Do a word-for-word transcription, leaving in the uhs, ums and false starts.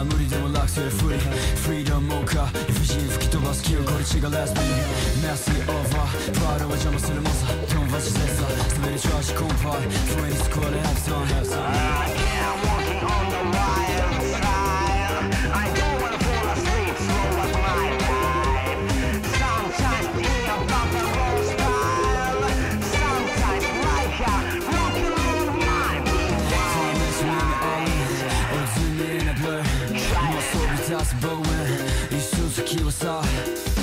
無理でも楽するフリーフリーダムモーカー理不尽吹き飛ばす記憶これ違うレスピンメスリーオーバーパールは邪魔する猛者トンバチセッサー滑り調子コンパイフェイスコールヘプソンヘプソン I'm walking on the wild side. I don't wanna fall asleep, slow up my life. Sometimes in a bump and roll style. Sometimes like a rock and roll mind. Time is running out 追い詰めなブルーもうそび立つボーメン一瞬先はさ